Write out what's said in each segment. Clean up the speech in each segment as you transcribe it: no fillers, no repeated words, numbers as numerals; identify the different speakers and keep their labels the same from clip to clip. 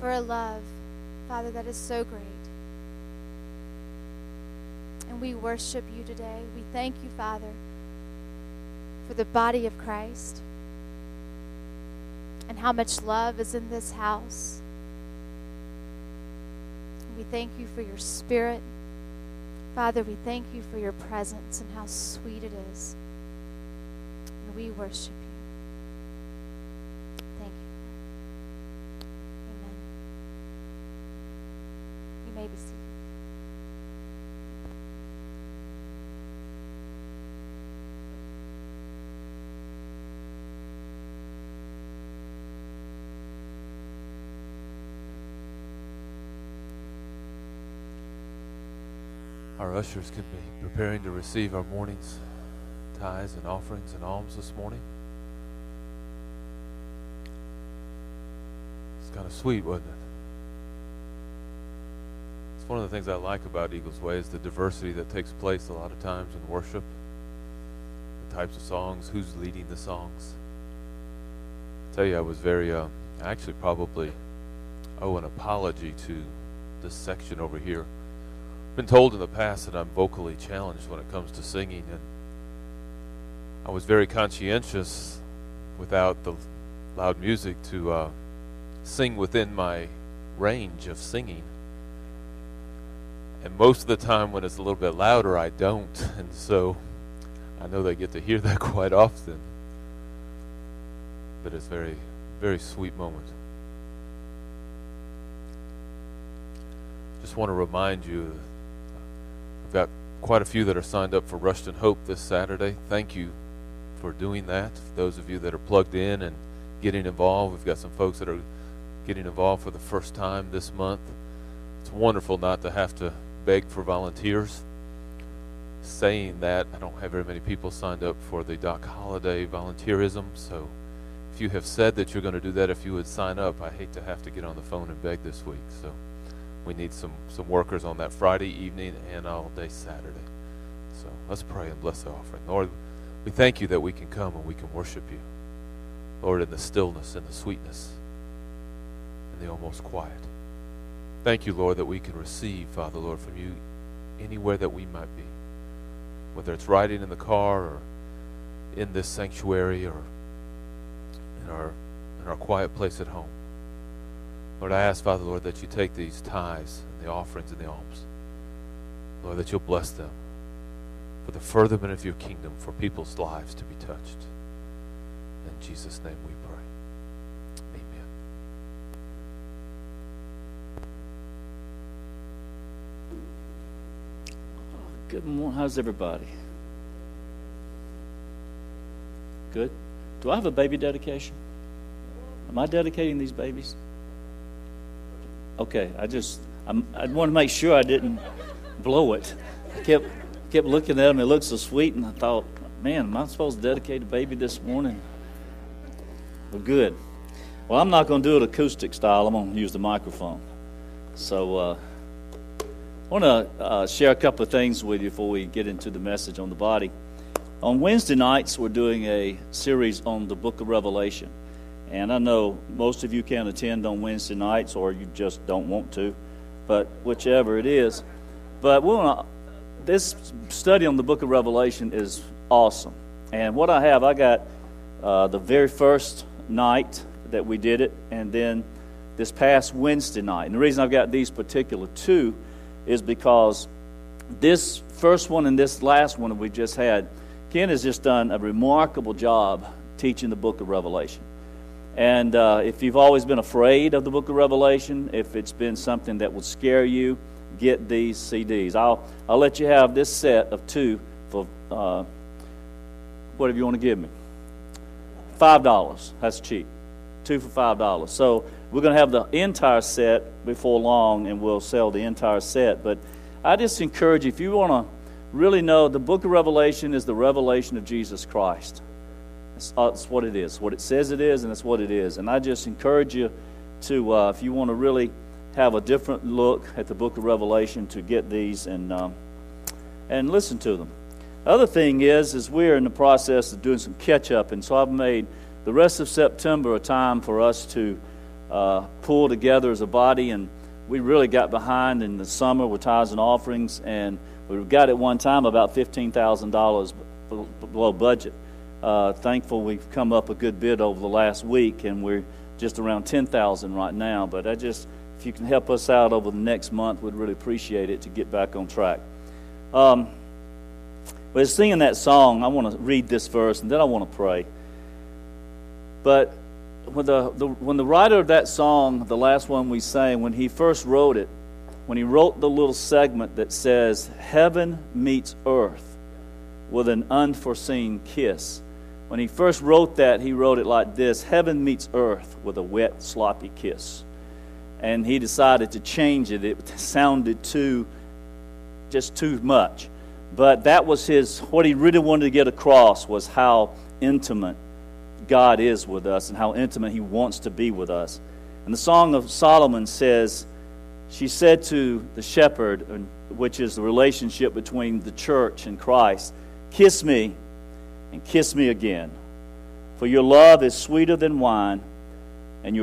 Speaker 1: for a love, Father, that is so great. And we worship you today. We thank you, Father, for the body of Christ and how much love is in this house. We thank you for your Spirit. Father, we thank you for your presence and how sweet it is. And we worship you. Thank you. Amen. You may be seated.
Speaker 2: Our ushers can be preparing to receive our morning's tithes and offerings and alms this morning. It's kind of sweet, wasn't it? It's one of the things I like about Eagles Way is the diversity that takes place a lot of times in worship. The types of songs, who's leading the songs. I tell you, I was very, I actually probably owe an apology to this section over here. Been told in the past that I'm vocally challenged when it comes to singing, and I was very conscientious without the loud music to sing within my range of singing. And most of the time when it's a little bit louder, I don't, and so I know they get to hear that quite often. But it's a very, very sweet moment. Just want to remind you, I've got quite a few that are signed up for Rushton Hope this Saturday. Thank you for doing that. For those of you that are plugged in and getting involved, we've got some folks that are getting involved for the first time this month. It's wonderful not to have to beg for volunteers. Saying that, I don't have very many people signed up for the Doc Holliday volunteerism, so if you have said that you're going to do that, if you would sign up, I hate to have to get on the phone and beg this week. So we need some workers on that Friday evening and all day Saturday. So let's pray and bless the offering. Lord, we thank you that we can come and we can worship you. Lord, in the stillness and the sweetness and the almost quiet. Thank you, Lord, that we can receive, Father, Lord, from you anywhere that we might be. Whether it's riding in the car or in this sanctuary or in our quiet place at home. Lord, I ask, Father, Lord, that you take these tithes and the offerings and the alms. Lord, that you'll bless them for the furtherment of your kingdom, for people's lives to be touched. In Jesus' name we pray. Amen.
Speaker 3: Good morning. How's everybody? Good? Do I have a baby dedication? Am I dedicating these babies? Okay, I want to make sure I didn't blow it. I kept looking at them. It looked so sweet, and I thought, man, am I supposed to dedicate a baby this morning? Well, good. Well, I'm not going to do it acoustic style. I'm going to use the microphone. So I want to share a couple of things with you before we get into the message on the body. On Wednesday nights, we're doing a series on the book of Revelation. And I know most of you can't attend on Wednesday nights, or you just don't want to, but whichever it is. But this study on the book of Revelation is awesome. And what I got the very first night that we did it, and then this past Wednesday night. And the reason I've got these particular two is because this first one and this last one that we just had, Ken has just done a remarkable job teaching the book of Revelation. And if you've always been afraid of the book of Revelation, if it's been something that would scare you, get these CDs. I'll let you have this set of two for whatever you want to give me. $5. That's cheap. Two for $5. So we're going to have the entire set before long, and we'll sell the entire set. But I just encourage you, if you want to really know, the book of Revelation is the revelation of Jesus Christ. That's what it is. What it says it is, and that's what it is. And I just encourage you to, if you want to really have a different look at the book of Revelation, to get these and listen to them. The other thing is we're in the process of doing some catch-up, and so I've made the rest of September a time for us to pull together as a body, and we really got behind in the summer with tithes and offerings, and we got at one time about $15,000 below budget. Thankful we've come up a good bit over the last week, and we're just around $10,000 right now. But if you can help us out over the next month, we'd really appreciate it to get back on track. But singing that song, I want to read this verse, and then I want to pray. But when the writer of that song, the last one we sang, when he first wrote it, when he wrote the little segment that says, "Heaven meets earth with an unforeseen kiss," when he first wrote that, he wrote it like this: "Heaven meets earth with a wet, sloppy kiss." And he decided to change it. It sounded too much. But that was what he really wanted to get across, was how intimate God is with us and how intimate He wants to be with us. And the Song of Solomon says, she said to the shepherd, which is the relationship between the church and Christ, "Kiss me and kiss me again, for your love is sweeter than wine, and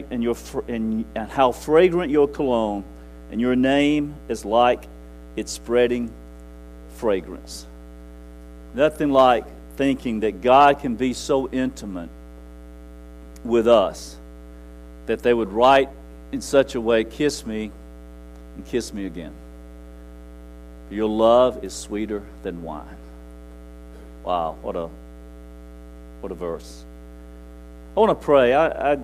Speaker 3: how fragrant your cologne, and your name is like its spreading fragrance." Nothing like thinking that God can be so intimate with us that they would write in such a way, "Kiss me and kiss me again. Your love is sweeter than wine." Wow, what a verse. I want to pray. I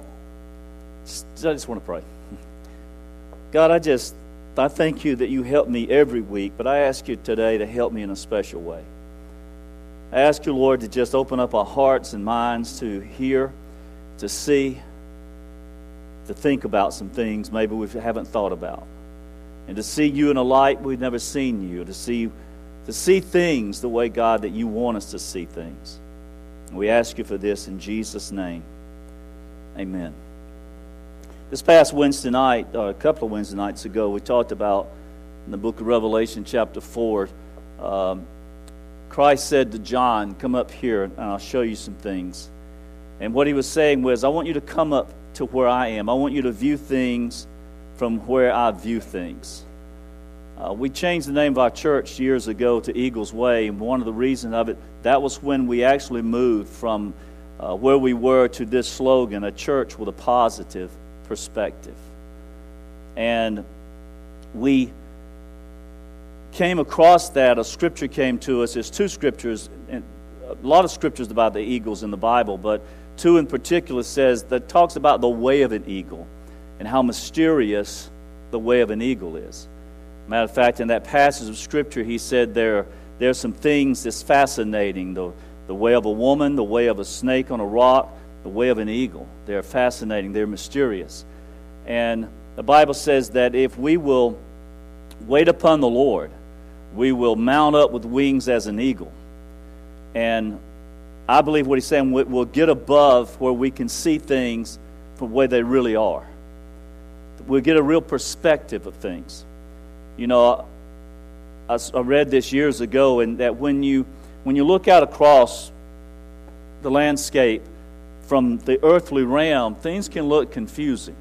Speaker 3: just want to pray. God, I thank you that you help me every week, but I ask you today to help me in a special way. I ask you, Lord, to just open up our hearts and minds to hear, to see, to think about some things maybe we haven't thought about, and to see you in a light we've never seen you, to see things the way, God, that you want us to see things. And we ask you for this in Jesus' name. Amen. This past Wednesday night, or a couple of Wednesday nights ago, we talked about in the book of Revelation chapter 4, Christ said to John, "Come up here and I'll show you some things." And what he was saying was, I want you to come up to where I am. I want you to view things from where I view things. We changed the name of our church years ago to Eagles Way, and one of the reasons of it, that was when we actually moved from where we were to this slogan, a church with a positive perspective. And we came across that. A scripture came to us. There's two scriptures, and a lot of scriptures about the eagles in the Bible, but two in particular talks about the way of an eagle and how mysterious the way of an eagle is. Matter of fact, in that passage of scripture, he said there's some things that's fascinating. The way of a woman, the way of a snake on a rock, the way of an eagle. They're fascinating. They're mysterious. And the Bible says that if we will wait upon the Lord, we will mount up with wings as an eagle. And I believe what he's saying, we'll get above where we can see things from the way they really are. We'll get a real perspective of things. You know, I read this years ago, and that when you look out across the landscape from the earthly realm, things can look confusing.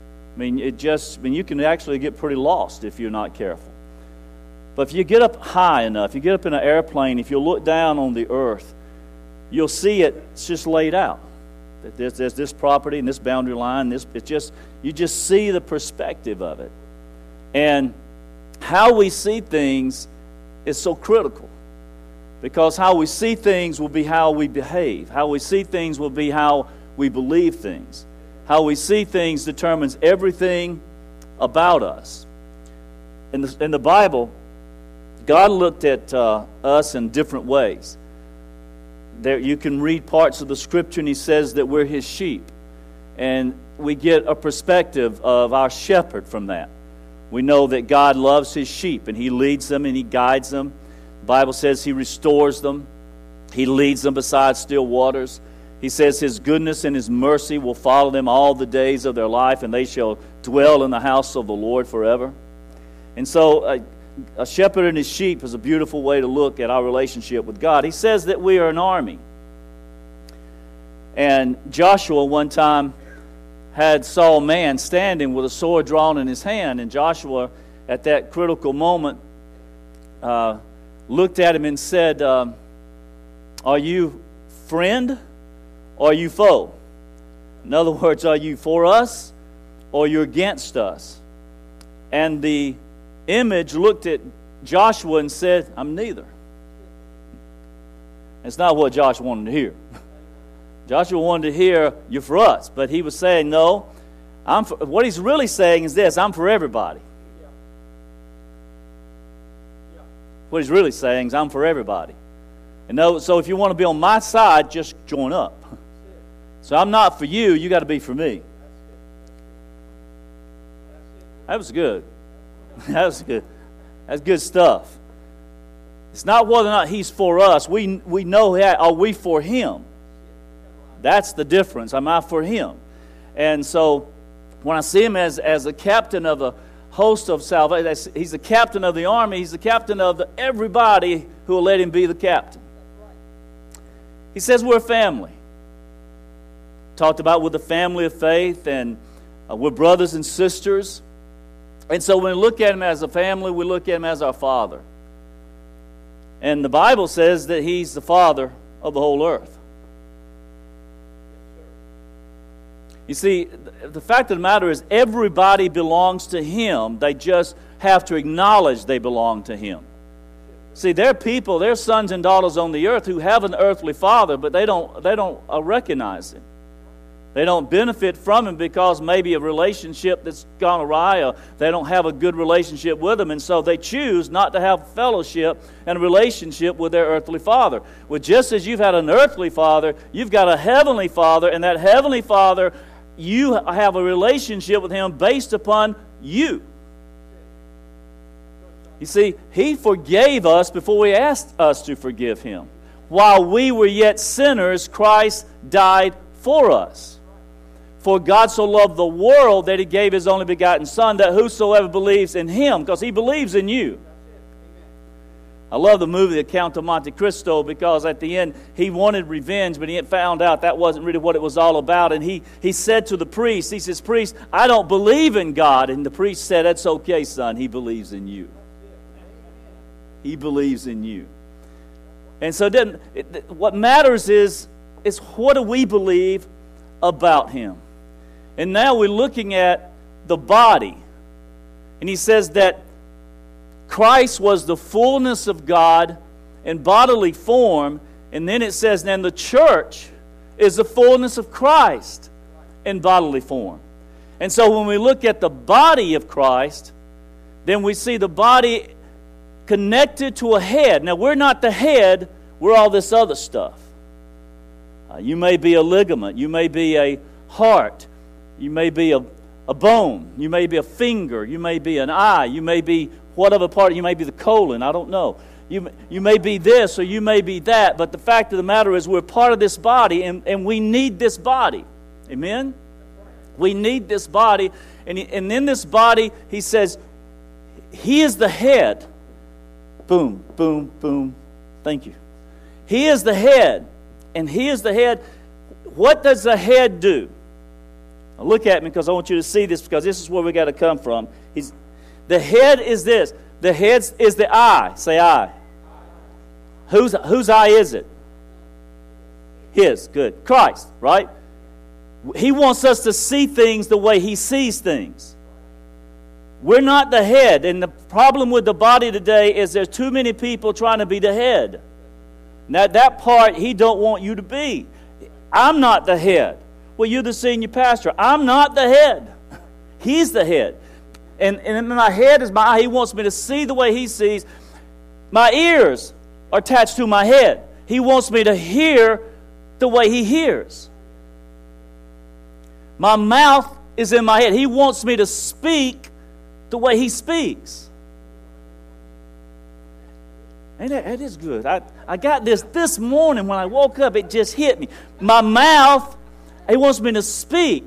Speaker 3: You can actually get pretty lost if you're not careful. But if you get up high enough, you get up in an airplane, if you look down on the earth, you'll see it's just laid out. There's this property and this boundary line. You just see the perspective of it. And how we see things is so critical, because how we see things will be how we behave. How we see things will be how we believe things. How we see things determines everything about us. In the Bible, God looked at us in different ways. There, you can read parts of the scripture, and he says that we're his sheep. And we get a perspective of our shepherd from that. We know that God loves his sheep, and he leads them and he guides them. The Bible says he restores them. He leads them beside still waters. He says his goodness and his mercy will follow them all the days of their life, and they shall dwell in the house of the Lord forever. And so a shepherd and his sheep is a beautiful way to look at our relationship with God. He says that we are an army. And Joshua one time saw a man standing with a sword drawn in his hand, and Joshua, at that critical moment, looked at him and said, "Are you friend or are you foe?" In other words, are you for us or you're against us? And the image looked at Joshua and said, "I'm neither." It's not what Joshua wanted to hear. Joshua wanted to hear, "You're for us." But he was saying, no, what he's really saying is this: I'm for everybody. What he's really saying is, I'm for everybody. And so if you want to be on my side, just join up. So I'm not for you, you got to be for me. That was good. That was good. That's good stuff. It's not whether or not he's for us. We know that. Are we for him? That's the difference. Am I for him? And so when I see him as a captain of a host of salvation, he's the captain of the army. He's the captain of everybody who will let him be the captain. He says we're a family. Talked about with the family of faith, and we're brothers and sisters. And so when we look at him as a family, we look at him as our Father. And the Bible says that he's the Father of the whole earth. You see, the fact of the matter is everybody belongs to him. They just have to acknowledge they belong to him. See, there are people, there are sons and daughters on the earth who have an earthly father, but they don't recognize him. They don't benefit from him because maybe a relationship that's gone awry, or they don't have a good relationship with him, and so they choose not to have fellowship and a relationship with their earthly father. Well, just as you've had an earthly father, you've got a heavenly father, and that heavenly father, you have a relationship with him based upon you. You see, he forgave us before he asked us to forgive him. While we were yet sinners, Christ died for us. For God so loved the world that he gave his only begotten Son, that whosoever believes in him, because he believes in you. I love the movie The Count of Monte Cristo, because at the end he wanted revenge, but he had found out that wasn't really what it was all about. And he said to the priest, he says, "Priest, I don't believe in God." And the priest said, "That's okay, son. He believes in you. He believes in you." And so what matters is what do we believe about him? And now we're looking at the body. And he says that Christ was the fullness of God in bodily form. And then it says, then the church is the fullness of Christ in bodily form. And so when we look at the body of Christ, then we see the body connected to a head. Now, we're not the head, we're all this other stuff. You may be a ligament, you may be a heart, you may be a bone, you may be a finger, you may be an eye, you may be whatever part, you may be the colon, I don't know. You may be this or you may be that, but the fact of the matter is we're part of this body, and we need this body. Amen? We need this body, and in this body, he says, he is the head. Boom, boom, boom. Thank you. He is the head, and he is the head. What does the head do? Now look at me, because I want you to see this, because this is where we got to come from. The head is this. The head is the eye. Say eye. Whose eye is it? His. Good. Christ, right? He wants us to see things the way he sees things. We're not the head, and the problem with the body today is there's too many people trying to be the head. Now that part he don't want you to be. I'm not the head. Well, you're the senior pastor. I'm not the head. He's the head. And my head is my eye. He wants me to see the way he sees. My ears are attached to my head. He wants me to hear the way he hears. My mouth is in my head. He wants me to speak the way he speaks. And that is good. I got this morning when I woke up, it just hit me. My mouth, he wants me to speak.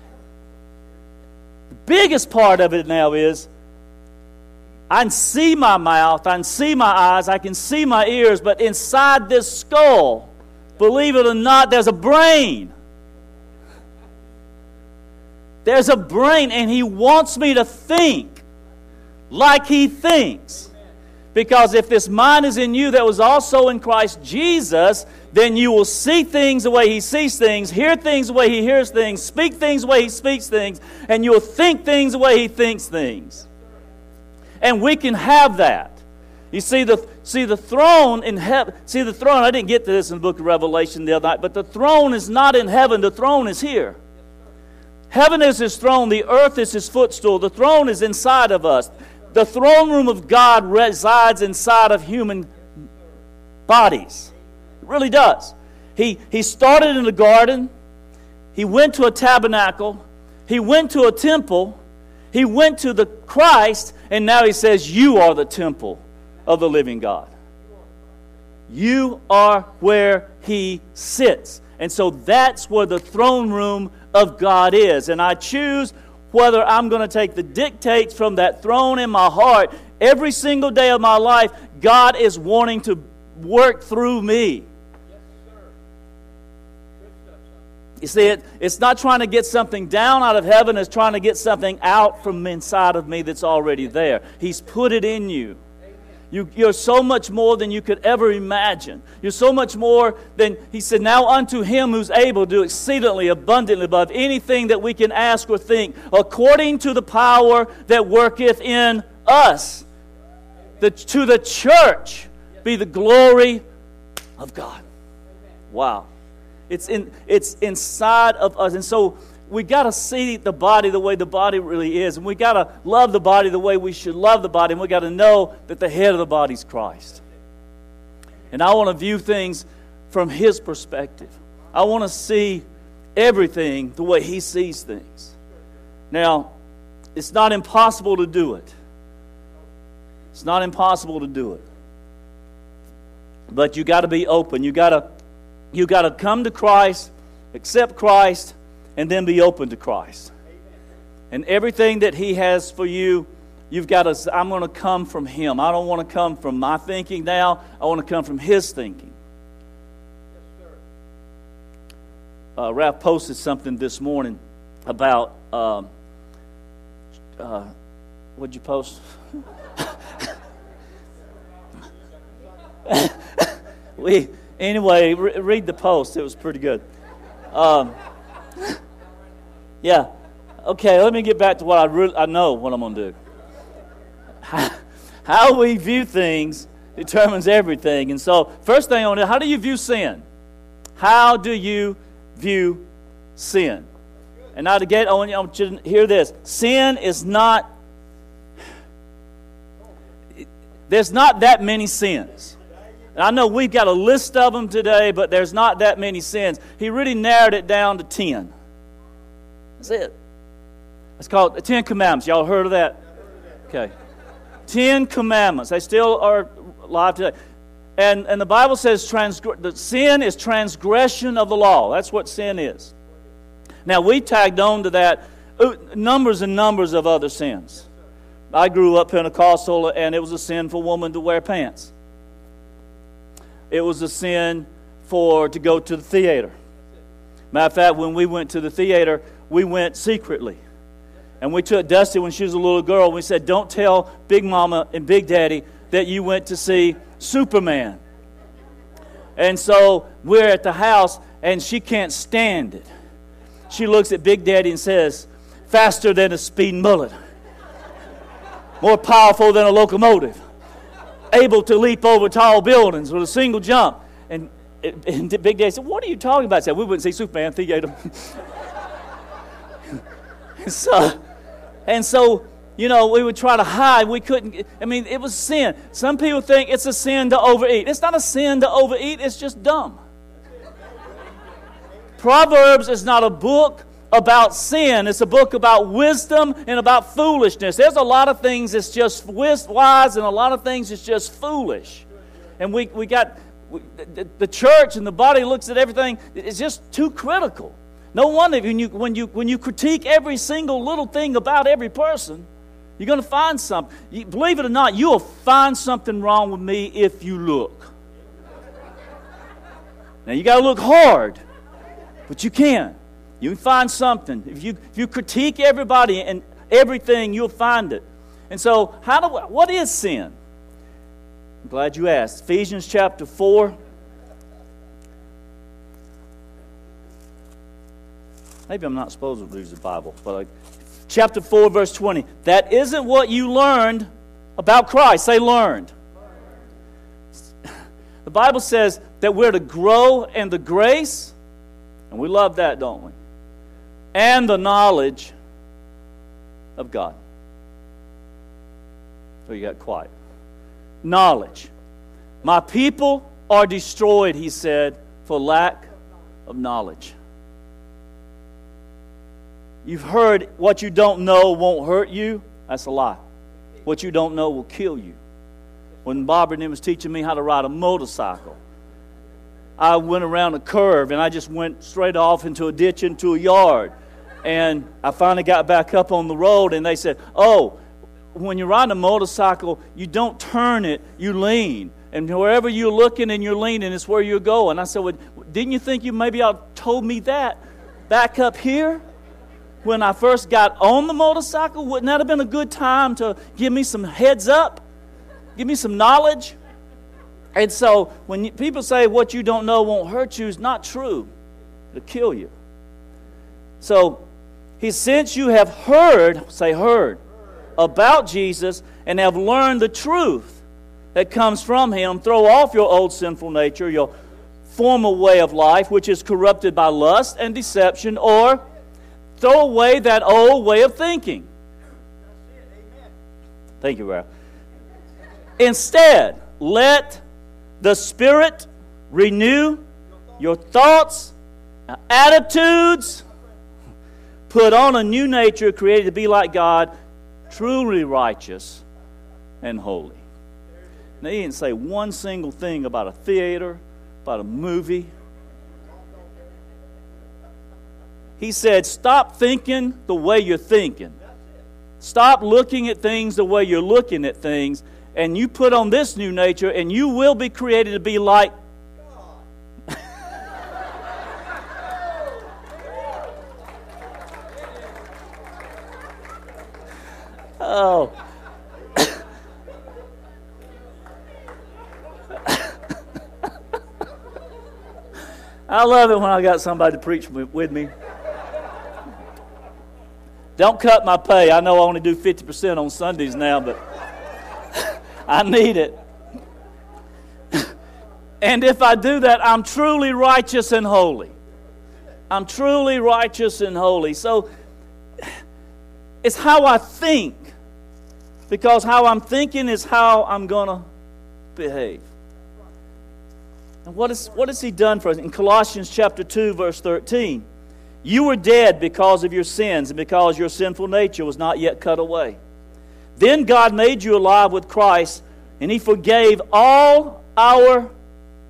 Speaker 3: The biggest part of it now is I can see my mouth, I can see my eyes, I can see my ears, but inside this skull, believe it or not, there's a brain. There's a brain, and He wants me to think like He thinks. Because if this mind is in you that was also in Christ Jesus, then you will see things the way He sees things, hear things the way He hears things, speak things the way He speaks things, and you will think things the way He thinks things. And we can have that. You see the throne in heaven. See the throne, I didn't get to this in the book of Revelation the other night, but the throne is not in heaven, the throne is here. Heaven is His throne, the earth is His footstool, the throne is inside of us. The throne room of God resides inside of human bodies. It really does. He started in the garden. He went to a tabernacle. He went to a temple. He went to the Christ. And now He says, you are the temple of the living God. You are where He sits. And so that's where the throne room of God is. And I choose whether I'm going to take the dictates from that throne in my heart. Every single day of my life, God is wanting to work through me. You see, it's not trying to get something down out of heaven. It's trying to get something out from inside of me that's already there. He's put it in you. You're so much more than you could ever imagine. You're so much more than, He said, now unto Him who's able to do exceedingly abundantly above anything that we can ask or think, according to the power that worketh in us. To the church be the glory of God. Wow. It's inside of us. And so we got to see the body the way the body really is. And we got to love the body the way we should love the body. And we got to know that the head of the body is Christ. And I want to view things from His perspective. I want to see everything the way He sees things. Now, it's not impossible to do it. It's not impossible to do it. But you got to be open. You got to come to Christ, accept Christ, and then be open to Christ. And everything that He has for you, you've got to say, I'm going to come from Him. I don't want to come from my thinking now. I want to come from His thinking. Ralph posted something this morning about, what'd you post? Anyway, read the post. It was pretty good. Yeah. Okay, let me get back to what I know what I'm going to do. How we view things determines everything. And so, first thing I want to know, how do you view sin? How do you view sin? And now I want you to hear this. Sin is not, there's not that many sins. And I know we've got a list of them today, but there's not that many sins. He really narrowed it down to 10. That's it. It's called the 10 Commandments. Y'all heard of that? Okay. 10 Commandments. They still are alive today. And the Bible says that sin is transgression of the law. That's what sin is. Now, we tagged on to that numbers and numbers of other sins. I grew up Pentecostal, and it was a sin for a woman to wear pants. It was a sin to go to the theater. Matter of fact, when we went to the theater, we went secretly. And we took Dusty when she was a little girl, and we said, don't tell Big Mama and Big Daddy that you went to see Superman. And so we're at the house, and she can't stand it. She looks at Big Daddy and says, faster than a speeding bullet, more powerful than a locomotive, able to leap over tall buildings with a single jump. And Big Daddy said, what are you talking about? I said, we wouldn't see Superman theater. And so, you know, we would try to hide. We couldn't. I mean, it was sin. Some people think it's a sin to overeat. It's not a sin to overeat. It's just dumb. Proverbs is not a book about sin. It's a book about wisdom and about foolishness. There's a lot of things that's just wise and a lot of things that's just foolish. And the church and the body looks at everything. It's just too critical. No wonder when you critique every single little thing about every person, you're going to find something. Believe it or not, you'll find something wrong with me if you look. Now, you got to look hard, but you can. You can find something. If you critique everybody and everything, you'll find it. And so, what is sin? I'm glad you asked. Ephesians chapter 4. Maybe I'm not supposed to lose the Bible, but chapter 4, verse 20. That isn't what you learned about Christ. Say learned. The Bible says that we're to grow in the grace, and we love that, don't we? And the knowledge of God. So you got quiet. Knowledge. My people are destroyed, he said, for lack of knowledge. You've heard what you don't know won't hurt you. That's a lie. What you don't know will kill you. When Barbara was teaching me how to ride a motorcycle, I went around a curve and I just went straight off into a ditch, into a yard. And I finally got back up on the road and they said, oh, when you're riding a motorcycle, you don't turn it, you lean. And wherever you're looking and you're leaning is where you're going. I said, well, didn't you think you maybe told me that back up here? When I first got on the motorcycle, wouldn't that have been a good time to give me some heads up? Give me some knowledge? And so when people say what you don't know won't hurt you, it's not true. It'll kill you. So, since you have heard, say heard, about Jesus and have learned the truth that comes from Him, throw off your old sinful nature, your former way of life, which is corrupted by lust and deception, or throw away that old way of thinking. Thank you, Ralph. Instead, let the Spirit renew your thoughts, attitudes. Put on a new nature created to be like God, truly righteous and holy. Now, he didn't say one single thing about a theater, about a movie. He said, stop thinking the way you're thinking. Stop looking at things the way you're looking at things. And you put on this new nature, and you will be created to be like God. Oh. I love it when I got somebody to preach with me. Don't cut my pay. I know I only do 50% on Sundays now, but I need it. And if I do that, I'm truly righteous and holy. I'm truly righteous and holy. So it's how I think. Because how I'm thinking is how I'm going to behave. And what has He done for us? In Colossians chapter 2, verse 13, you were dead because of your sins and because your sinful nature was not yet cut away. Then God made you alive with Christ, and He forgave all our sins.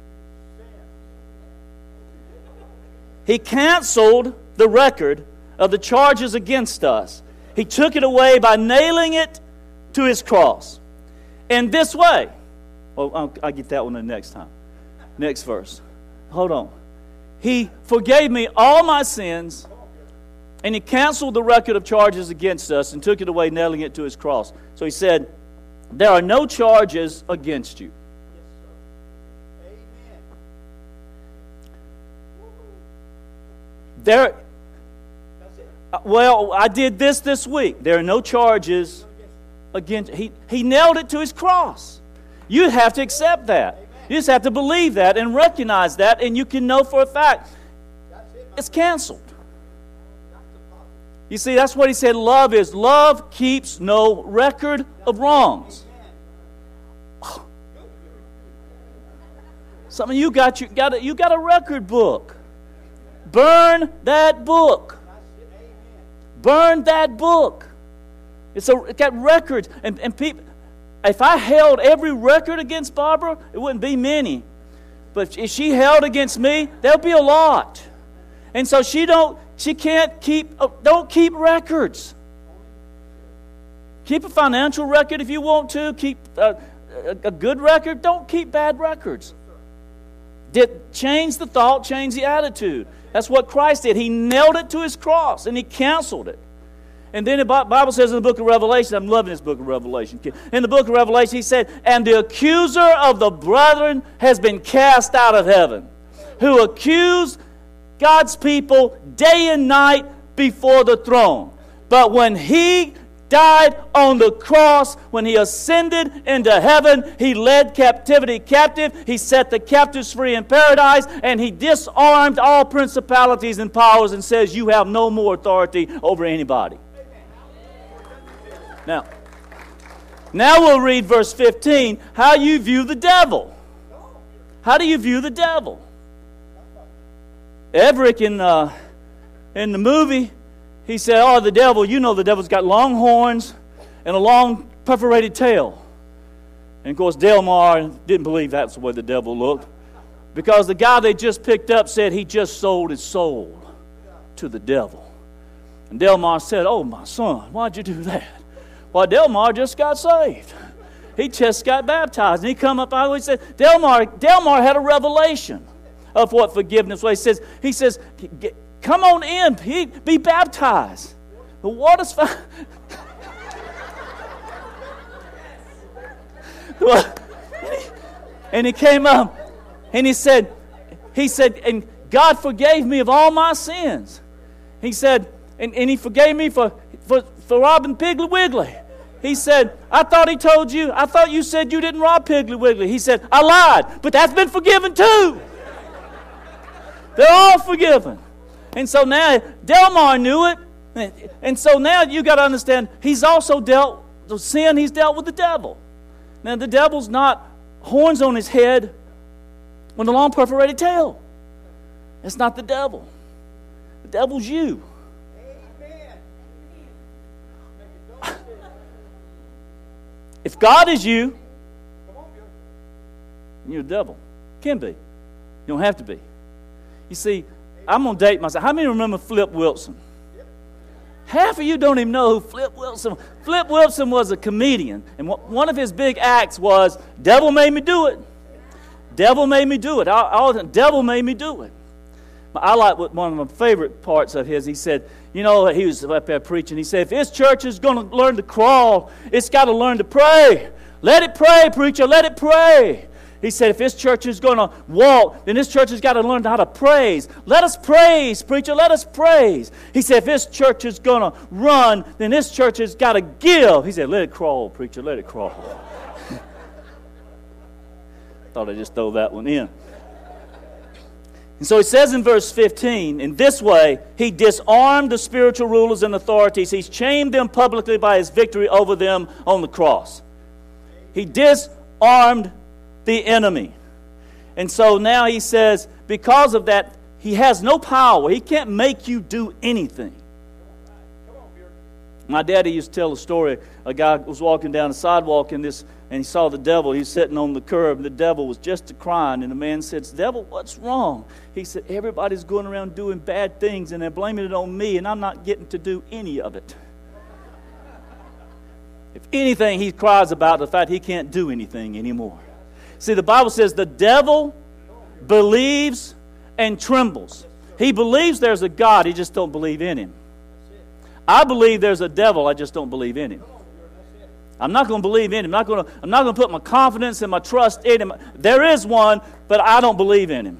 Speaker 3: He canceled the record of the charges against us. He took it away by nailing it to His cross. In this way, I'll get that one the next time. Next verse. Hold on. He forgave me all my sins, and He canceled the record of charges against us and took it away, nailing it to His cross. So He said, there are no charges against you. Well, I did this week. There are no charges against you. He nailed it to His cross. You have to accept that. You just have to believe that and recognize that, and you can know for a fact it's canceled. You see, that's what He said love is. Love keeps no record of wrongs. Some of you got a record book. Burn that book. Burn that book. It got records. And people, if I held every record against Barbara, it wouldn't be many. But if she held against me, there'll be a lot. And so don't keep records. Keep a financial record if you want to. Keep a good record. Don't keep bad records. Change the thought, change the attitude. That's what Christ did. He nailed it to his cross, and he canceled it. And then the Bible says in the book of Revelation, I'm loving this book of Revelation. In the book of Revelation, he said, and the accuser of the brethren has been cast out of heaven, who accused God's people day and night before the throne. But when he died on the cross, when he ascended into heaven, he led captivity captive, he set the captives free in paradise, and he disarmed all principalities and powers and says, you have no more authority over anybody. Now we'll read verse 15, how you view the devil. How do you view the devil? Everett in the movie, he said, oh, the devil, you know the devil's got long horns and a long perforated tail. And of course, Delmar didn't believe that's the way the devil looked, because the guy they just picked up said he just sold his soul to the devil. And Delmar said, oh, my son, why'd you do that? Well, Delmar just got saved. He just got baptized. And he come up and he said, Delmar had a revelation of what forgiveness was. He says, come on in, be baptized. The water's fine. And he came up and he said, and God forgave me of all my sins. He said, and he forgave me for robbing Piggly Wiggly. He said, I thought you said you didn't rob Piggly Wiggly. He said, I lied, but that's been forgiven too. They're all forgiven. And so now, Delmar knew it. And so now you got to understand, he's also dealt with sin, he's dealt with the devil. Now the devil's not horns on his head with a long perforated tail. It's not the devil. The devil's you. If God is you, you're a devil. Can be. You don't have to be. You see, I'm going to date myself. How many remember Flip Wilson? Half of you don't even know who Flip Wilson was. Flip Wilson was a comedian. And one of his big acts was, devil made me do it. Devil made me do it. Devil made me do it. I like one of my favorite parts of his. He said, he was up there preaching. He said, if this church is going to learn to crawl, it's got to learn to pray. Let it pray, preacher. Let it pray. He said, if this church is going to walk, then this church has got to learn how to praise. Let us praise, preacher. Let us praise. He said, if this church is going to run, then this church has got to give. He said, let it crawl, preacher. Let it crawl. Thought I'd just throw that one in. And so he says in verse 15, in this way, he disarmed the spiritual rulers and authorities. He's shamed them publicly by his victory over them on the cross. He disarmed the enemy. And so now he says, because of that, he has no power. He can't make you do anything. My daddy used to tell a story. A guy was walking down the sidewalk and he saw the devil. He was sitting on the curb. And the devil was just crying. And the man said, devil, what's wrong? He said, everybody's going around doing bad things and they're blaming it on me, and I'm not getting to do any of it. If anything, he cries about the fact he can't do anything anymore. See, the Bible says the devil believes and trembles. He believes there's a God, he just don't believe in him. I believe there's a devil, I just don't believe in him. I'm not going to believe in him. I'm not going to put my confidence and my trust in him. There is one, but I don't believe in him.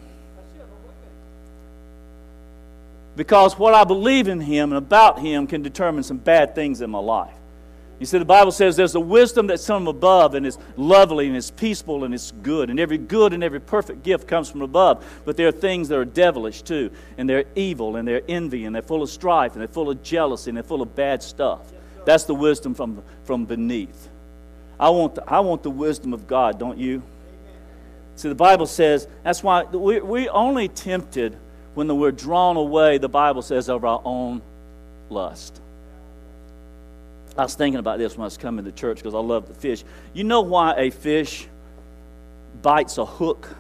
Speaker 3: Because what I believe in him and about him can determine some bad things in my life. You see, the Bible says there's a wisdom that's from above, and it's lovely, and it's peaceful, and it's good. And every good and every perfect gift comes from above. But there are things that are devilish too, and they're evil, and they're envy, and they're full of strife, and they're full of jealousy, and they're full of bad stuff. That's the wisdom from beneath. I want the wisdom of God, don't you? See, the Bible says, that's why we're only tempted when we're drawn away, the Bible says, of our own lust. I was thinking about this when I was coming to church because I love the fish. You know why a fish bites a hook?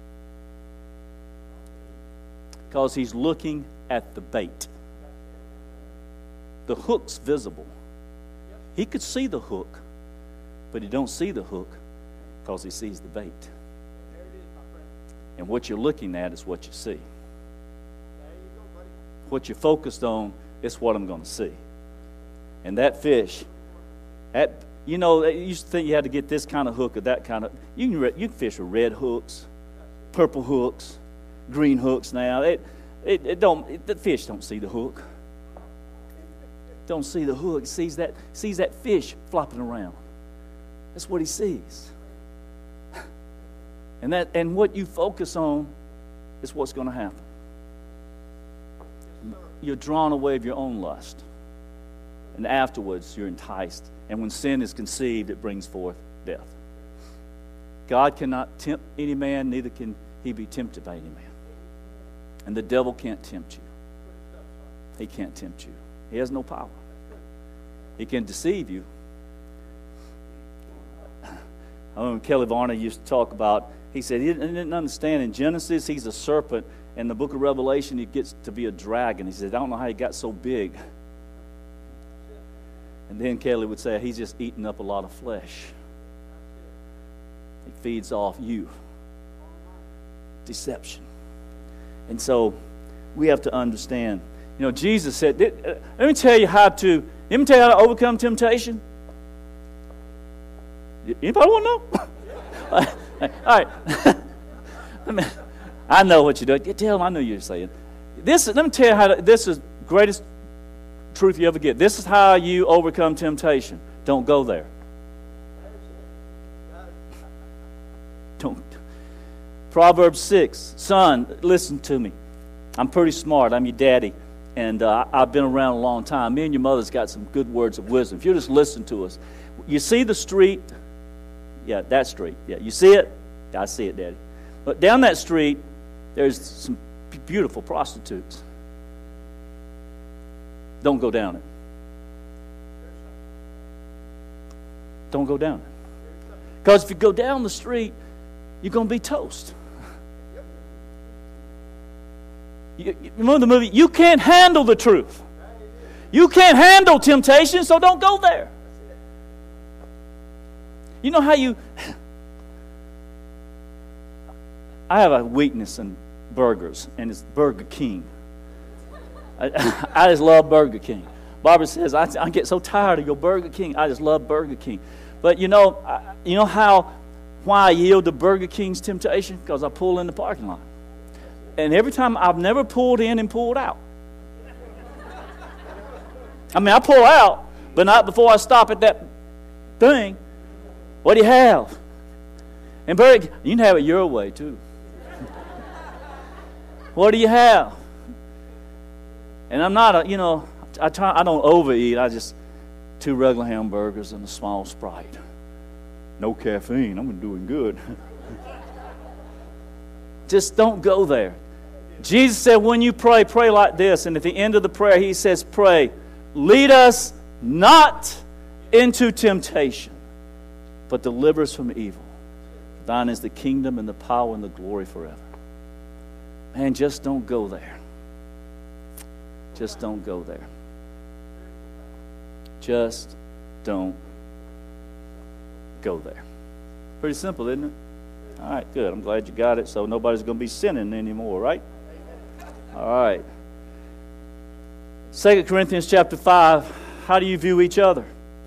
Speaker 3: Because he's looking at the bait. The hook's visible. He could see the hook, but he don't see the hook because he sees the bait. And what you're looking at is what you see. What you're focused on is what I'm going to see. And that fish, you used to think you had to get this kind of hook or that kind of. You can fish with red hooks, purple hooks, green hooks now. The fish don't see the hook. Don't see the hook. Sees that fish flopping around. That's what he sees. And what you focus on is what's going to happen. You're drawn away of your own lust. And afterwards, you're enticed. And when sin is conceived, it brings forth death. God cannot tempt any man, neither can he be tempted by any man. And the devil can't tempt you. He can't tempt you. He has no power. He can deceive you. I remember Kelly Varner used to talk about, he said he didn't understand in Genesis, he's a serpent. In the book of Revelation, he gets to be a dragon. He said, I don't know how he got so big. And then Kelly would say, he's just eating up a lot of flesh. He feeds off you. Deception. And so we have to understand. Jesus said, let me tell you how to overcome temptation. Anybody want to know? All right. I know what you're doing. Tell them I know you're saying. Let me tell you how this is the greatest truth you ever get. This is how you overcome temptation. Don't go there. Don't. Proverbs 6. Son, listen to me. I'm pretty smart. I'm your daddy. And I've been around a long time. Me and your mother's got some good words of wisdom. If you just listen to us. You see the street? Yeah, that street. Yeah, you see it? Yeah, I see it, Daddy. But down that street, there's some beautiful prostitutes. Don't go down it. Don't go down it. Because if you go down the street, you're going to be toast. You remember the movie? You can't handle the truth. You can't handle temptation, so don't go there. You know how I have a weakness in burgers, and it's Burger King. I just love Burger King. Barbara says, I get so tired of your Burger King. I just love Burger King. But you know why I yield to Burger King's temptation? Because I pull in the parking lot. And every time I've never pulled in and pulled out. I mean, I pull out, but not before I stop at that thing. What do you have? And Burger, you can have it your way too. What do you have? And I'm not I don't overeat. I just 2 regular hamburgers and a small Sprite. No caffeine. I'm doing good. Just don't go there. Jesus said, when you pray, pray like this. And at the end of the prayer, he says, pray, lead us not into temptation, but deliver us from evil. Thine is the kingdom and the power and the glory forever. Man, just don't go there. Just don't go there. Just don't go there. Pretty simple, isn't it? All right, good. I'm glad you got it. So nobody's going to be sinning anymore, right? All right. 2 Corinthians chapter 5. How do you view each other?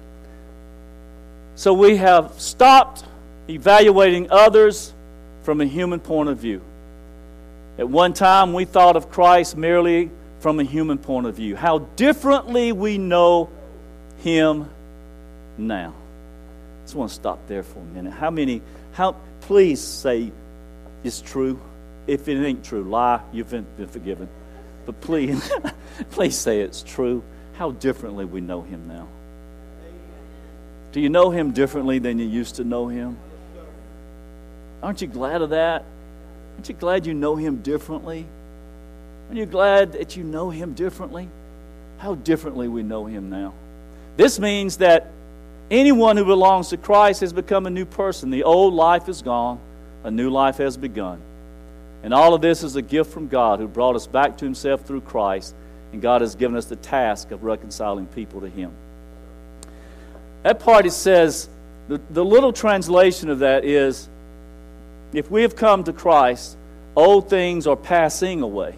Speaker 3: So we have stopped evaluating others from a human point of view. At one time, we thought of Christ merely from a human point of view. How differently we know Him now. I just want to stop there for a minute. Please say it's true. If it ain't true, lie, you've been forgiven. But please, please say it's true. How differently we know Him now. Do you know Him differently than you used to know Him? Aren't you glad of that? Aren't you glad you know Him differently? Aren't you glad that you know Him differently? How differently we know Him now. This means that anyone who belongs to Christ has become a new person. The old life is gone. A new life has begun. And all of this is a gift from God who brought us back to Himself through Christ. And God has given us the task of reconciling people to Him. That part, it says, the little translation of that is, if we have come to Christ, Old things are passing away.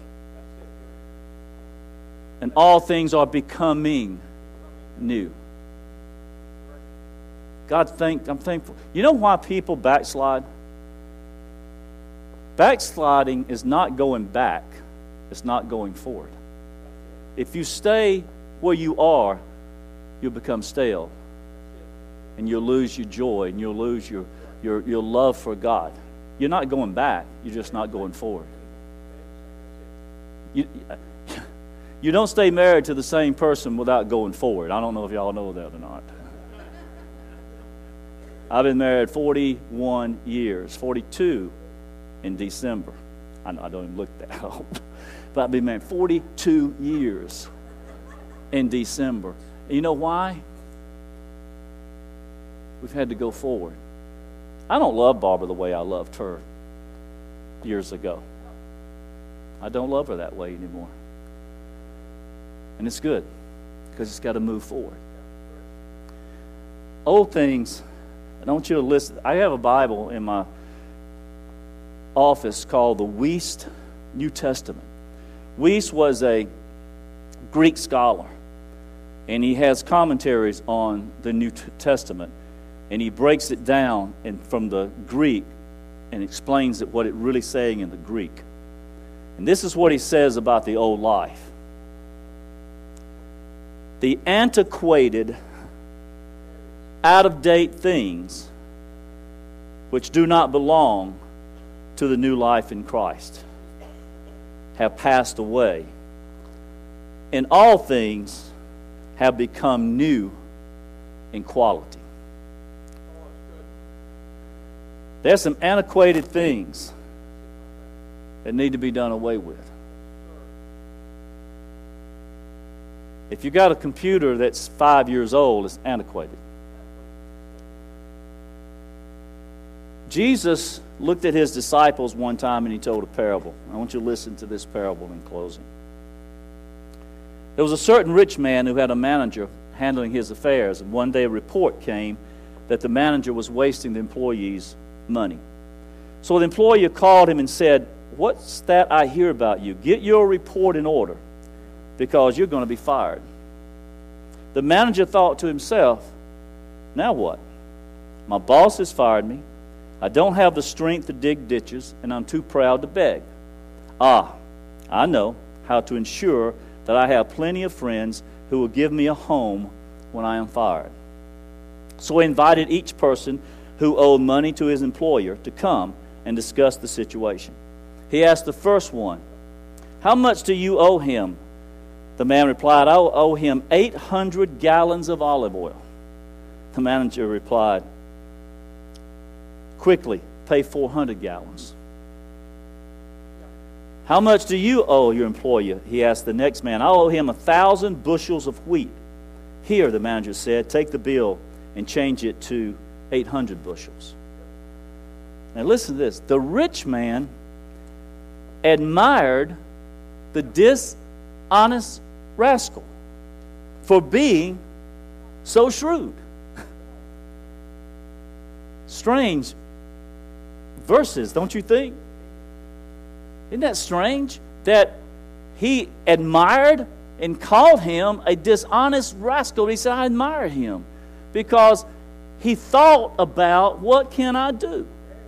Speaker 3: And all things are becoming new. God, I'm thankful. You know why people backslide? Backsliding is not going back. It's not going forward. If you stay where you are, you'll become stale. And you'll lose your joy, and you'll lose your love for God. You're not going back. You're just not going forward. You don't stay married to the same person without going forward. I don't know if y'all know that or not. I've been married 41 years, 42 in December. I don't even look that old. But I've been married 42 years in December. And you know why? We've had to go forward. I don't love Barbara the way I loved her years ago. I don't love her that way anymore. And it's good, because it's got to move forward. Old things, I want you to listen. I have a Bible in my office called the Wuest New Testament. Wuest was a Greek scholar, and he has commentaries on the New Testament, and he breaks it down from the Greek and explains what it really saying in the Greek. And this is what he says about the old life. The antiquated, out-of-date things which do not belong to the new life in Christ have passed away, and all things have become new in quality. There's some antiquated things that need to be done away with. If you got a computer that's 5 years old, it's antiquated. Jesus looked at his disciples one time and he told a parable. I want you to listen to this parable in closing. There was a certain rich man who had a manager handling his affairs, and one day a report came that the manager was wasting the employees' money. So the employer called him and said, "What's that I hear about you? Get your report in order, because you're going to be fired." The manager thought to himself, "Now what? My boss has fired me. I don't have the strength to dig ditches, and I'm too proud to beg. I know how to ensure that I have plenty of friends who will give me a home when I am fired." So he invited each person who owed money to his employer to come and discuss the situation. He asked the first one, "How much do you owe him?" The man replied, "I owe him 800 gallons of olive oil." The manager replied, "Quickly, pay 400 gallons. "How much do you owe your employer?" he asked the next man. "I owe him 1,000 bushels of wheat." "Here," the manager said, "take the bill and change it to 800 bushels. Now listen to this. The rich man admired the dishonest rascal for being so shrewd. Strange verses, don't you think? Isn't that strange that he admired and called him a dishonest rascal? He said, "I admire him because he thought about, what can I do?"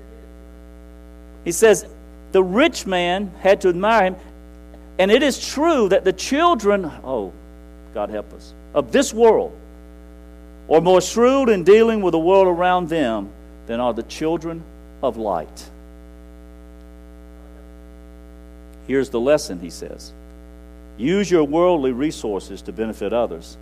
Speaker 3: He says the rich man had to admire him. And it is true that the children, God help us, of this world are more shrewd in dealing with the world around them than are the children of light. Here's the lesson, he says. Use your worldly resources to benefit others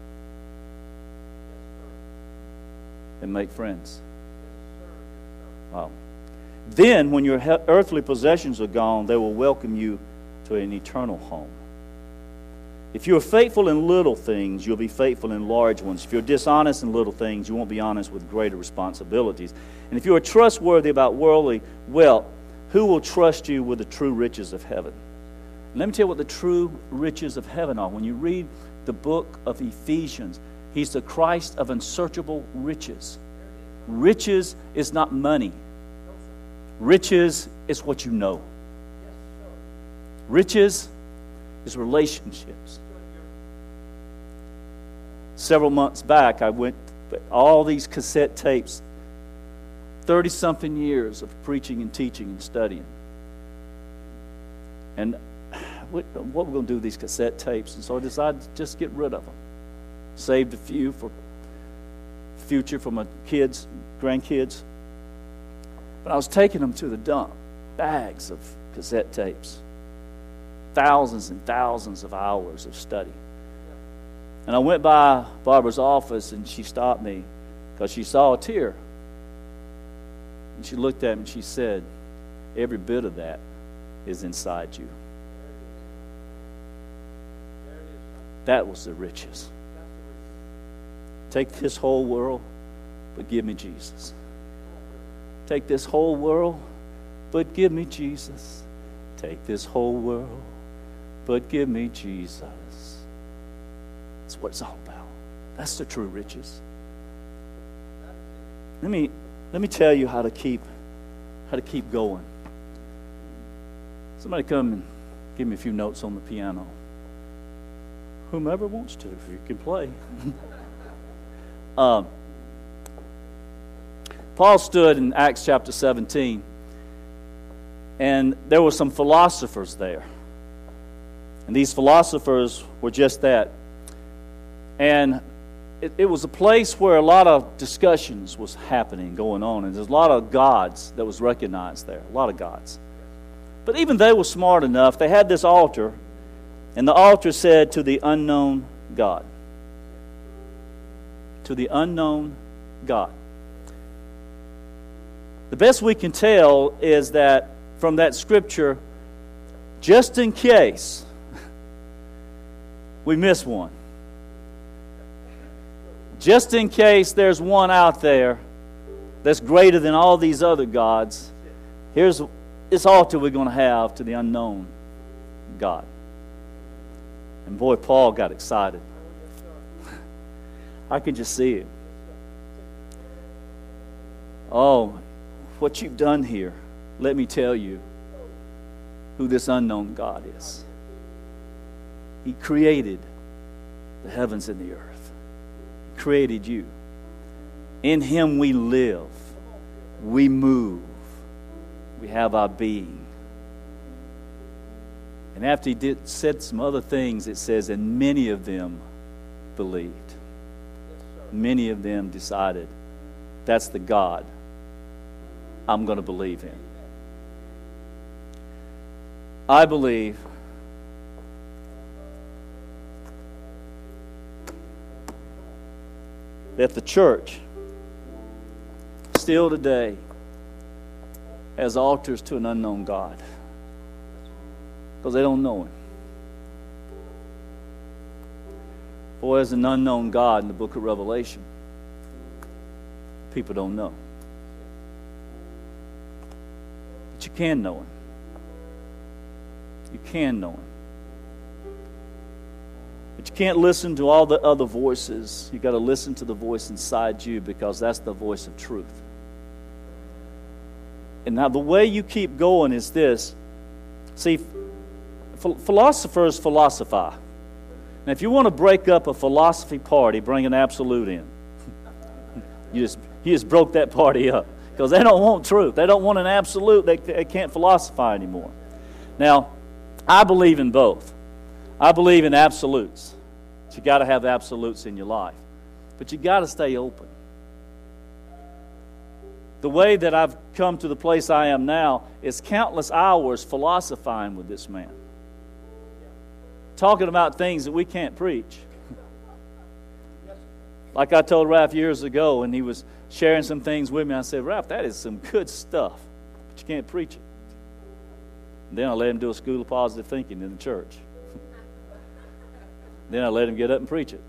Speaker 3: and make friends. Wow. Then, when your earthly possessions are gone, they will welcome you to an eternal home. If you're faithful in little things, you'll be faithful in large ones. If you're dishonest in little things, you won't be honest with greater responsibilities. And if you are trustworthy about worldly wealth, who will trust you with the true riches of heaven? And let me tell you what the true riches of heaven are. When you read the book of Ephesians, he's the Christ of unsearchable riches. Riches is not money. Riches is what you know. Riches is relationships. Several months back, I went all these cassette tapes, 30-something years of preaching and teaching and studying. And what we're going to do with these cassette tapes? And so I decided to just get rid of them. Saved a few for future for my kids, grandkids. But I was taking them to the dump, bags of cassette tapes, thousands and thousands of hours of study. And I went by Barbara's office, and she stopped me because she saw a tear. And she looked at me and she said, every bit of that is inside you. That was the riches. Take this whole world, but give me Jesus. Take this whole world, but give me Jesus. Take this whole world, but give me Jesus. That's what it's all about. That's the true riches. Let me tell you how to keep going. Somebody come and give me a few notes on the piano. Whomever wants to, if you can play. Paul stood in Acts chapter 17, and there were some philosophers there. And these philosophers were just that. And it was a place where a lot of discussions was happening, going on. And there's a lot of gods that was recognized there, a lot of gods. But even they were smart enough. They had this altar, and the altar said, to the unknown God. To the unknown God. The best we can tell is that from that scripture, just in case we miss one, just in case there's one out there that's greater than all these other gods, here's this altar we're going to have to the unknown God. And boy, Paul got excited. I can just see it. Oh, what you've done here, let me tell you who this unknown God is. He created the heavens and the earth. He created you. In Him we live, we move, we have our being. And after he said some other things, it says, and many of them believed. Many of them decided, that's the God I'm going to believe in. I believe that the church still today has altars to an unknown God because they don't know Him. Boy, there's an unknown God in the book of Revelation. People don't know. But you can know Him. You can know Him. But you can't listen to all the other voices. You've got to listen to the voice inside you because that's the voice of truth. And now the way you keep going is this. See, philosophers philosophize. Now, if you want to break up a philosophy party, bring an absolute in. You just broke that party up because they don't want truth. They don't want an absolute. They can't philosophize anymore. Now, I believe in both. I believe in absolutes. You got to have absolutes in your life, but you got to stay open. The way that I've come to the place I am now is countless hours philosophizing with this man. Talking about things that we can't preach. Like I told Ralph years ago, and he was sharing some things with me. I said, Ralph, that is some good stuff, but you can't preach it. And then I let him do a school of positive thinking in the church. Then I let him get up and preach it.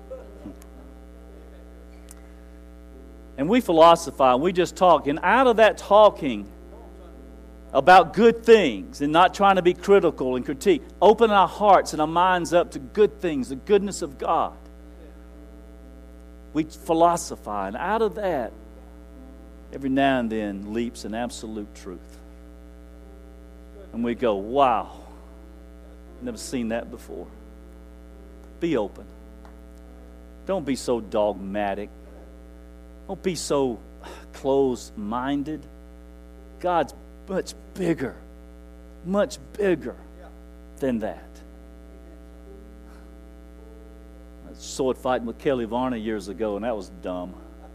Speaker 3: And we philosophize, we just talk. And out of that talking about good things and not trying to be critical and critique, open our hearts and our minds up to good things, the goodness of God. We philosophize, and out of that, every now and then leaps an absolute truth. And we go, wow, Never seen that before. Be open. Don't be so dogmatic. Don't be so closed-minded. God's much bigger than that. I was sword fighting with Kelly Varner years ago, and that was dumb.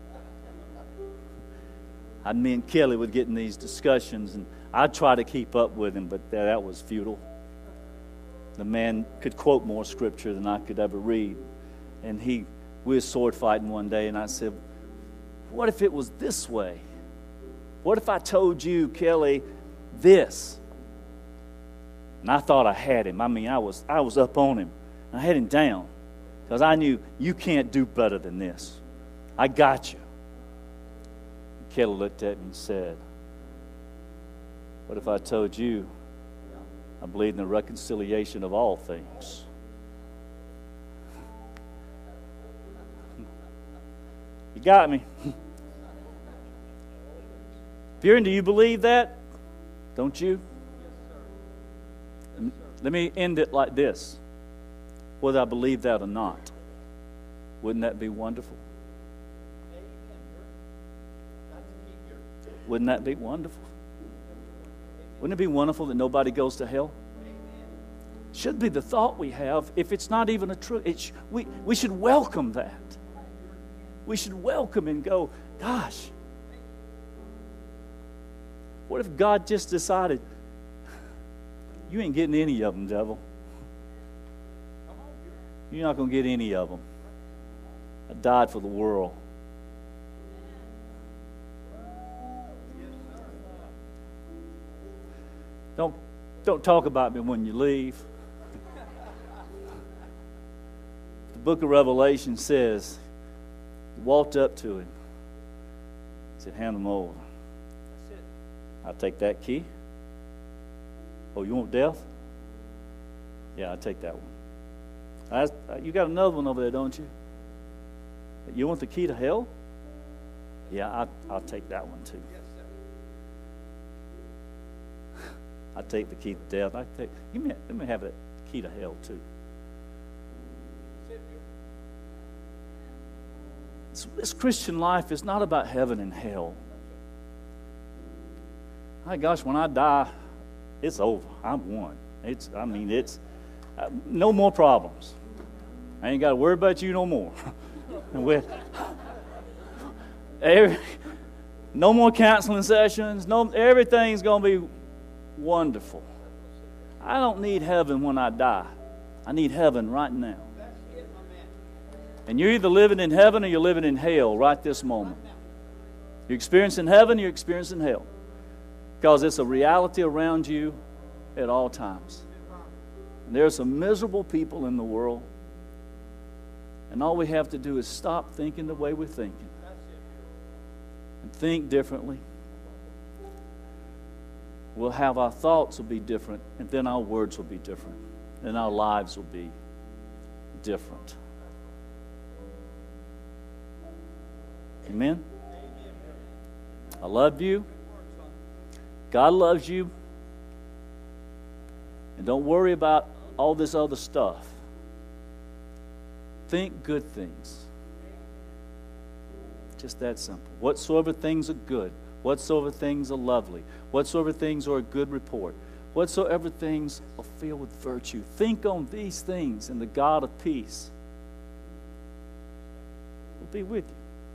Speaker 3: Me and Kelly would get in these discussions, and I'd try to keep up with him, but that was futile. The man could quote more scripture than I could ever read. And we were sword fighting one day, and I said, what if it was this way? What if I told you, Kelly, this? And I thought I had him. I mean, I was up on him. I had him down because I knew you can't do better than this. I got you. And Kelly looked at me and said, what if I told you I believe in the reconciliation of all things? You got me. Bjorn, do you believe that? Don't you? Let me end it like this. Whether I believe that or not, wouldn't that be wonderful? Wouldn't that be wonderful? Wouldn't it be wonderful that nobody goes to hell? Should be the thought we have. If it's not even a truth, we should welcome that. We should welcome and go, gosh, what if God just decided, you ain't getting any of them, devil. You're not going to get any of them. I died for the world. Don't talk about me when you leave. The book of Revelation says, he walked up to him, said, hand them over. I'll take that key. Oh, you want death? Yeah, I'll take that one. You got another one over there, don't you? You want the key to hell? Yeah, I'll take that one too. I'll take the key to death. Let me have that key to hell too. This Christian life is not about heaven and hell. My gosh, when I die, it's over. I'm one. It's no more problems. I ain't got to worry about you no more. No more counseling sessions. Everything's going to be wonderful. I don't need heaven when I die. I need heaven right now. And you're either living in heaven or you're living in hell right this moment. You're experiencing heaven, you're experiencing hell. Because it's a reality around you at all times. And there are some miserable people in the world. And all we have to do is stop thinking the way we're thinking. And think differently. We'll have our thoughts will be different, and then our words will be different, and our lives will be different. Amen? I love you. God loves you. And don't worry about all this other stuff. Think good things. Just that simple. Whatsoever things are good, whatsoever things are lovely, whatsoever things are a good report, whatsoever things are filled with virtue. Think on these things, and the God of peace will be with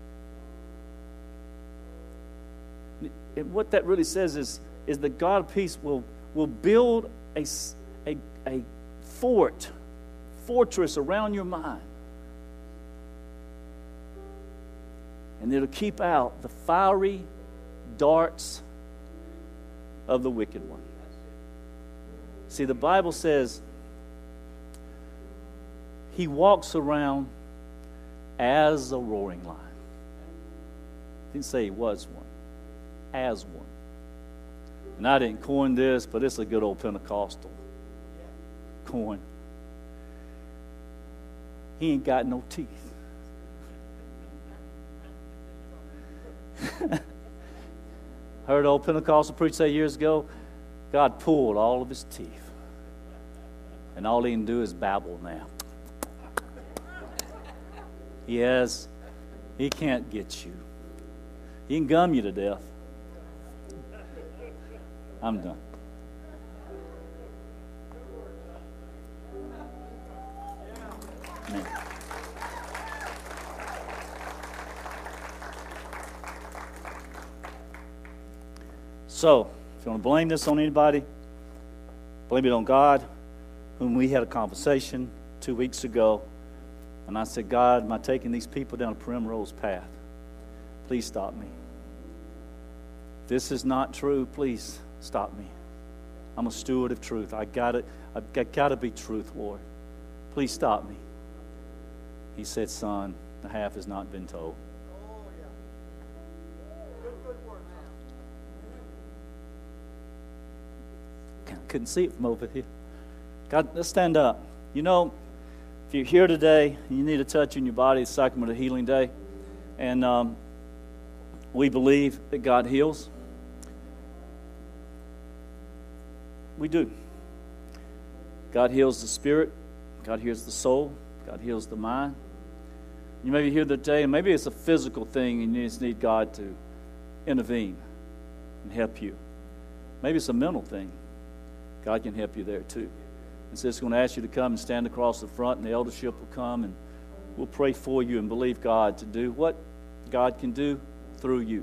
Speaker 3: you. And what that really says is the God of peace will build a fortress around your mind. And it'll keep out the fiery darts of the wicked one. See, the Bible says he walks around as a roaring lion. It didn't say he was one. As one. And I didn't coin this, but it's a good old Pentecostal coin. He ain't got no teeth. Heard old Pentecostal preacher say years ago, God pulled all of his teeth. And all he can do is babble now. He can't get you. He can gum you to death. I'm done. Man. So, if you want to blame this on anybody, blame it on God, whom we had a conversation 2 weeks ago. And I said, God, am I taking these people down a primrose path? Please stop me. If this is not true, please stop me. I'm a steward of truth. I've got to be truth, Lord. Please stop me. He said, son, the half has not been told. Couldn't see it from over here. God, let's stand up. You know, if you're here today and you need a touch in your body, it's Sacrament of Healing Day. And we believe that God heals. We do. God heals the spirit. God heals the soul. God heals the mind. You may be here today, and maybe it's a physical thing and you just need God to intervene and help you. Maybe it's a mental thing. God can help you there too. And so it's going to ask you to come and stand across the front, and the eldership will come, and we'll pray for you and believe God to do what God can do through you.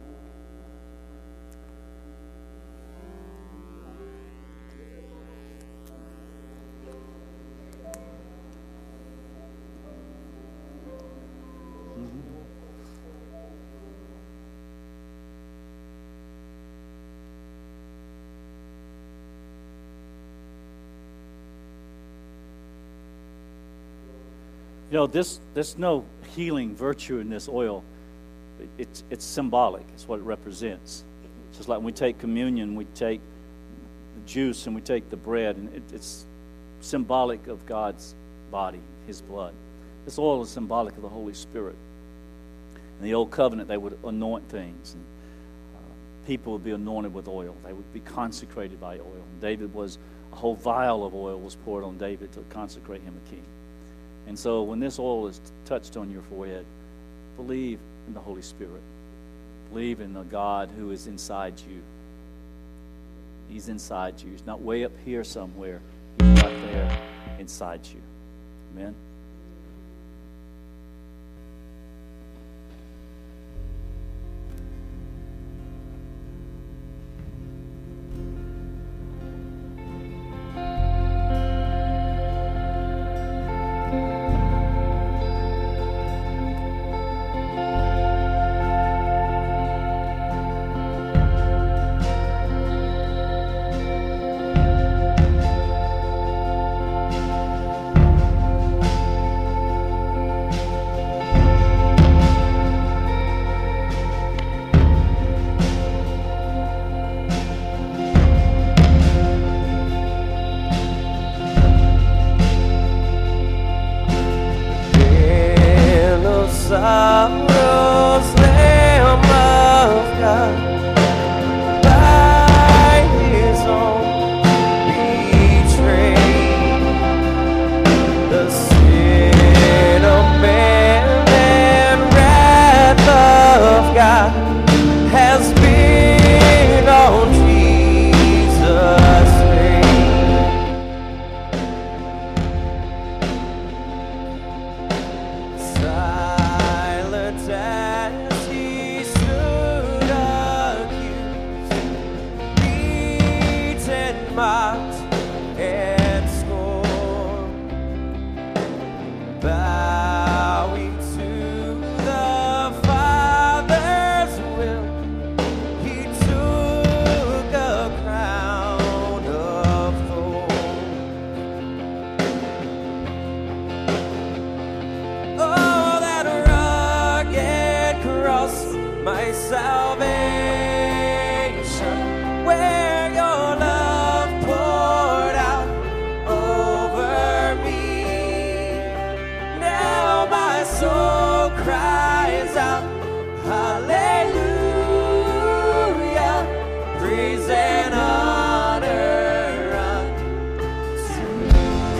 Speaker 3: You know, there's no healing virtue in this oil. It's symbolic. It's what it represents. It's just like when we take communion, we take the juice and we take the bread, and it's symbolic of God's body, His blood. This oil is symbolic of the Holy Spirit. In the Old Covenant, they would anoint things, and people would be anointed with oil. They would be consecrated by oil. A whole vial of oil was poured on David to consecrate him a king. And so when this oil is touched on your forehead, believe in the Holy Spirit. Believe in the God who is inside you. He's inside you. He's not way up here somewhere. He's right there inside you. Amen.
Speaker 4: Praise and honor unto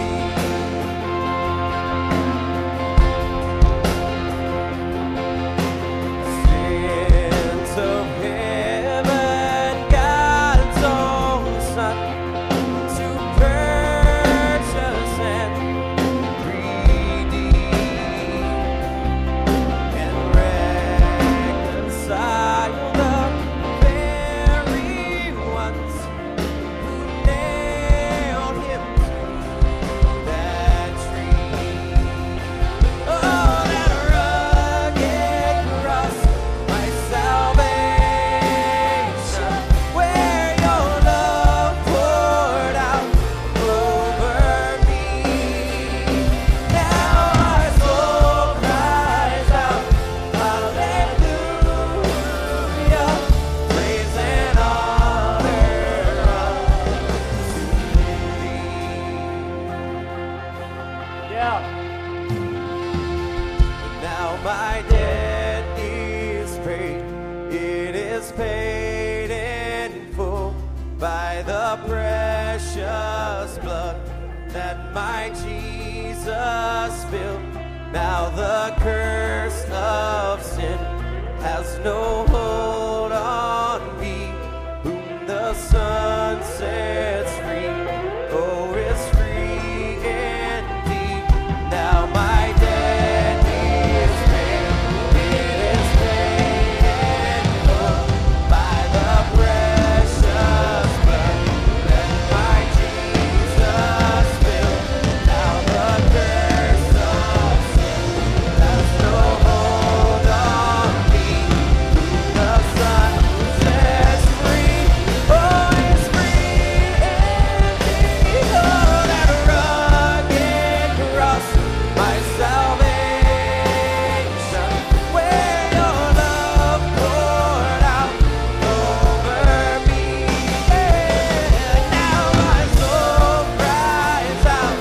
Speaker 4: my debt is paid. It is paid in full by the precious blood that my Jesus spilled. Now the curse of sin has no hold on me. Whom the Son sets free, oh, is free indeed. Now my debt is paid. It is paid in full by the precious blood that my Jesus spilled. Now the curse of sin has no hold on me. The Son sets free, oh, is free indeed. Oh, that rugged cross, my salvation, where your love poured out over me. Yeah, now my soul cries out,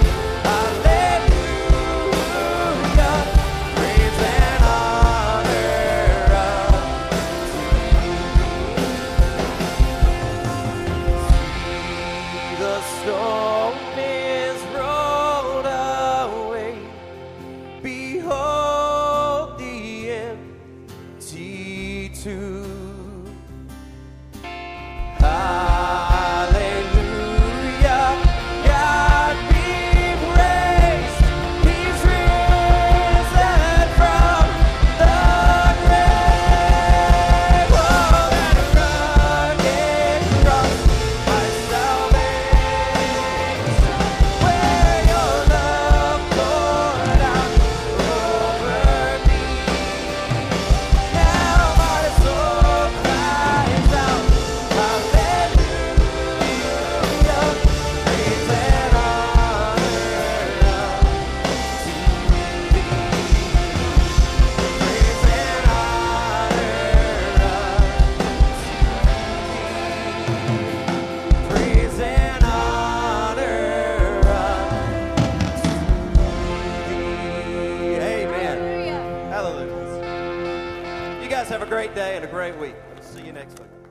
Speaker 4: hallelujah, praise and honor the stone is rolled away. Behold the empty tomb. Hallelujah, God be praised. He's risen from the grave. Oh, that rugged cross, my salvation, where your love poured out over me. Now my soul cries out, hallelujah, praise and honor to thee. Praise and honor praise and honor to thee. Amen. Hallelujah. You guys have a great day and a great week. See you next week.